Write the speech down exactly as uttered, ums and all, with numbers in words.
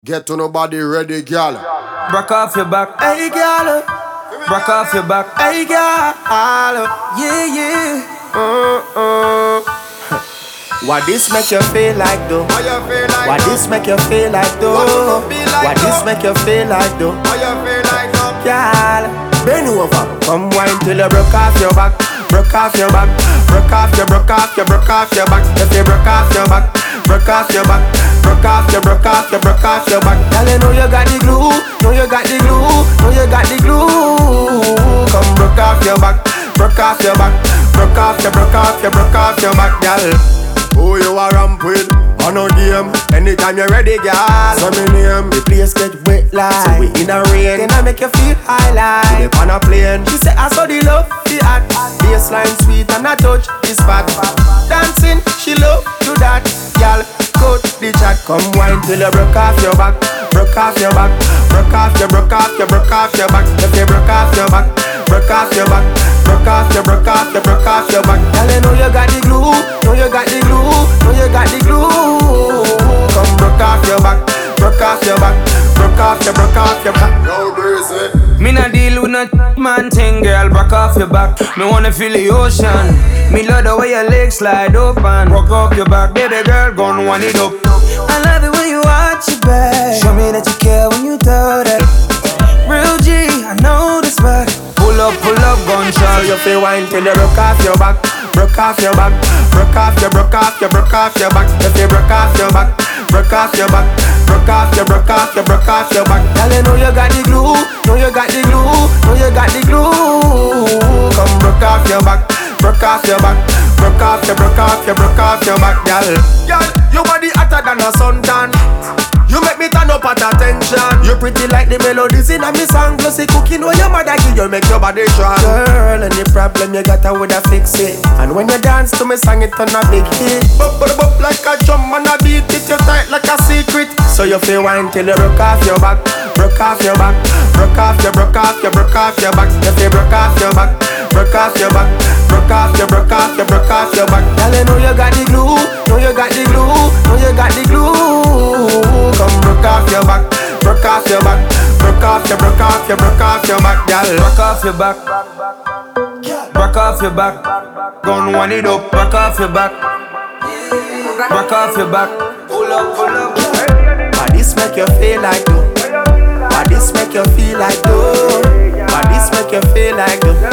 Get to nobody ready, girl. Broke off your back, Hey girl, broke off your back. hey girl, yeah yeah. Uh-uh. What this make you feel like though? How you feel like What now? this make you feel like though? What you gon' feel like What though? this make you feel like though? How you feel like now? Girl, bend over, come wine till you broke off your back, broke off your back, broke off your, broke off your, broke off your back. If you broke off your back, broke off your back, broke off your, broke off your, broke off your back. Girl, you know you got the glue, know you got the glue, know you got the glue. Come broke off your back, broke off your back, broke off your, broke off your, broke off your back, girl. Who you a ramp with? On no game. Anytime you're ready, girl. Say me name. The place get wet like so we in a rain. Then I make you feel high like Dip on a plane. she say I saw the love, the act. Baseline sweet and I touch the spot. Dancing, she love do that. Girl, cut the chat. Come wine till you broke off your back, broke off your back, broke off your, broke off your, broke off your back. If you broke off your back, broke off your back, broke off your, broke off your, broke off your back. Girl, you know you got the glue, know you got the glue, know you got the glue. Come broke off your back, broke off your back, broke off your, broke off your back. No breezy. Me not deal with no man thing, girl. Broke off your back. Me wanna feel the ocean. Me love the way your legs slide open. Broke off your back, baby girl, gon' wind it up. I love it when you watch your back. Show me that you care when you throw that. Real G, I know this back. Pull up, pull up, So gunshot. you feel wine till you broke off your back, broke off your back, broke off your, broke off your, broke off your back. If you broke off your back, broke off your back, broke off your, broke off your, broke off your back. Girl, you know you got the glue, know you got the glue, know you got the glue. Come broke off your back, broke off your back, broke off your, broke off your, broke off your back, girl. Girl, your body hotter than a suntan. You make me turn up at attention. You pretty like the melodies in a me song. Plus the cooking when your mother give you make your body strong. Girl, any problem you got I woulda fix it. And when you dance to me song it turn a big hit. Bop bop bop like a drum and a beat it. You tight like a secret. So you feel wine till you broke off your back, broke off your back, broke off your, broke off your, broke off your back. If you broke off your back, broke off your back, broke off your, broke off your, broke off your back. Girl, you know you got the glue, know you got the glue, know you got the glue. Come broke off your back, broke off your back, broke off your, broke off your, broke off your back, girl. Broke off your back. Broke off your back. Gon' wind it up. Broke off your back. Broke off your back. Pull up, pull up. Why this make you feel like though? Why this make you feel like though? Why this make you feel like though?